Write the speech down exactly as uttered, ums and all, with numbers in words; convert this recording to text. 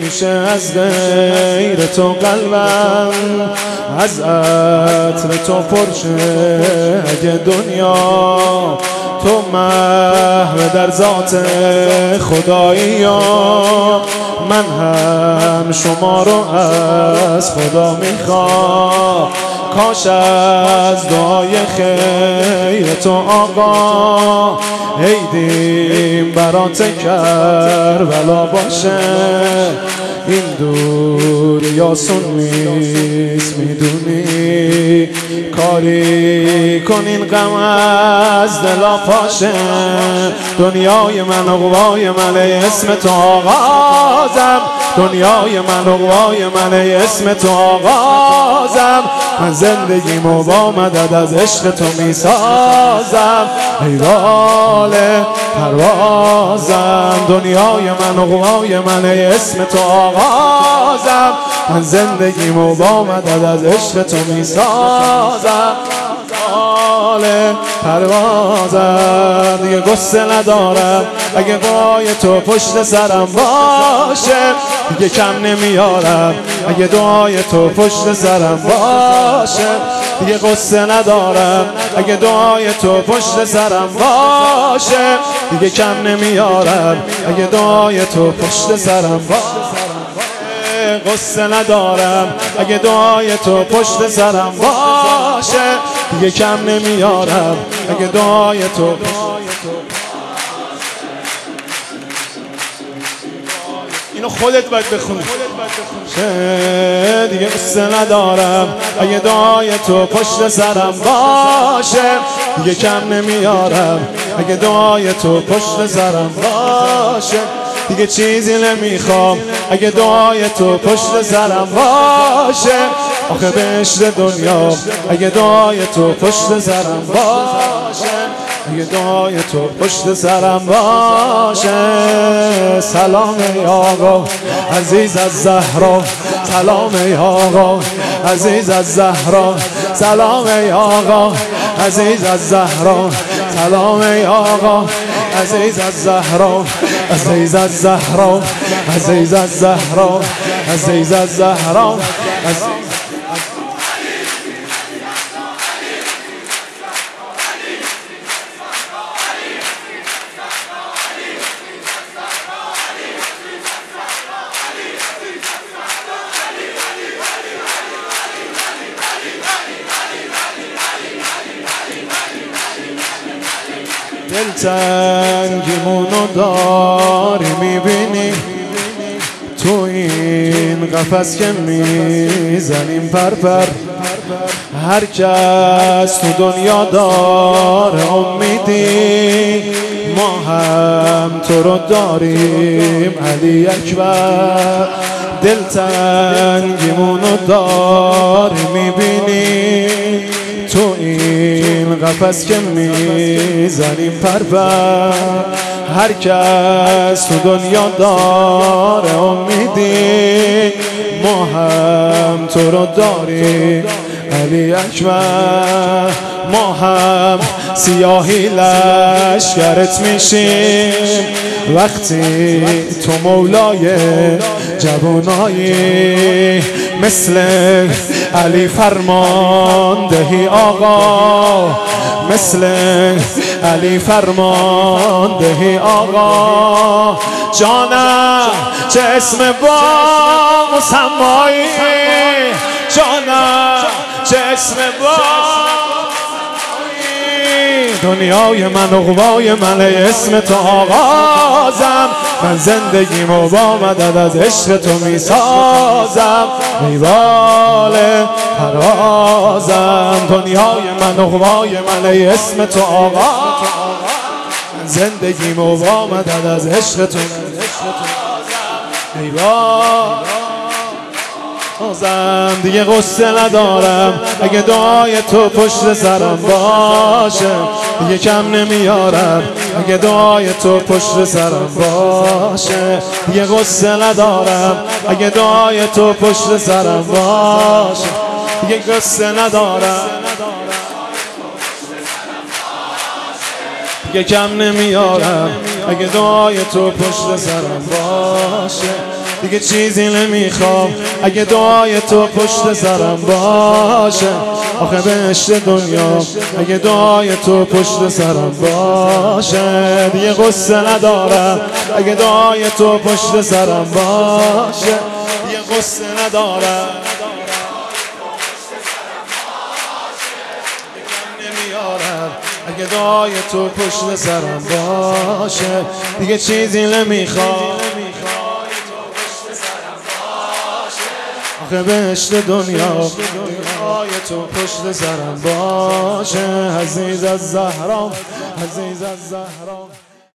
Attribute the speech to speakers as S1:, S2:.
S1: میشه از غیر تو قلبم، از عطر تو پرشه اگه دنیا تو محو در ذات خدایی یا من هم شما رو از خدا میخوام. کاش از دعای خیر تو آقا عیدیم برات کربلا باشه. این دور یا سون نیست میدونی، کاری کن این غم از دلا پاشه. دنیای من عقبای من اسم تو آغازم، دنیای من عقبای من اسم تو آغازم. من زندگیمو با مدد از عشق تو میسازم، ای بال پروازم. دنیای من عقبای من اسم تو آغازم، من زندگیمو با مدد از عشق تو میسازم، بال پروازم. دیگه قصه ندارم اگه پای تو پشت سرم باشه، دیگه کم نمیارم اگه دعای تو پشت سرم باشه. دیگه قصه ندارم اگه دعای تو پشت سرم باشه، دیگه کم نمیارم اگه دعای تو پشت سرم باشه. قصه ندارم اگه دعای تو پشت سرم باشه، دیگه کم نمیارم اگه دعای تو. اینو خودت باید بخونی. دیگه قصه ندارم اگه دعای تو پشت سرم باشه، دیگه کم نمیارم اگه دعای تو پشت سرم باشه. دیگه چیزی نمیخوام اگه دعای تو پشت سرم باشه. آخه بهشت دنیا اگه دعای تو پشت سرم باشه، اگه دعای تو پشت سرم باشه. سلام ای آقا عزیز از زهرا، سلام ای آقا عزیز از زهرا، سلام ای آقا عزیز از زهرا، سلام ای آقا عزیز از زهرا، عزیز از زهرا، عزیز از زهرا، عزیز از زهرا. دلتنگیمونو داری میبینی تو این قفس که میزنیم پرپر. هر کس تو دنیا داره امیدی، ما هم تو رو داریم علی اکبر. دلتنگیمونو داری میبینی تو این قفس که میزنیم پرپر. هر کس تو دنیا داره امیدی، ما هم تو رو داریم علی اکبر. ما هم سیاهی لشکرت میشیم وقتی تو مولای جوانایی. مثل علی فرماندهی آقا، مثل علی فرماندهی آقا. جانم چه اسم با مسمایی، جانم چه اسم با. دنیای من عقبای من اسم تو آغازم، من زندگیمو با مدد از عشق تو میسازم، ای بال پروازم. دنیای من عقبای من اسم تو آغازم، من زندگیمو با مدد از عشق تو میسازم، ای بال. دیگه قصه ندارم اگه دعای تو پشت سرم باشه، دیگه کم نمیارم اگه دعای تو پشت سرم باشه. دیگه قصه ندارم اگه دعای تو پشت سرم باشه، دیگه قصه ندارم دیگه کم نمیارم اگه دعای تو پشت سرم باشه. دیگه چیزی نمیخوام اگه دعای تو پشت سرم باشه. آخه بهشت دنیا اگه دعای تو پشت سرم باشه. دیگه قصه ندارم اگه دعای تو پشت سرم باشه. دیگه قصه ندارم اگه دعای تو پشت سرم باشه. دیگه چیزی نمیخوام آخه بهشت دنیا دعای تو پشت سرم باشه. عزیز از زهرام عزیز از زهرام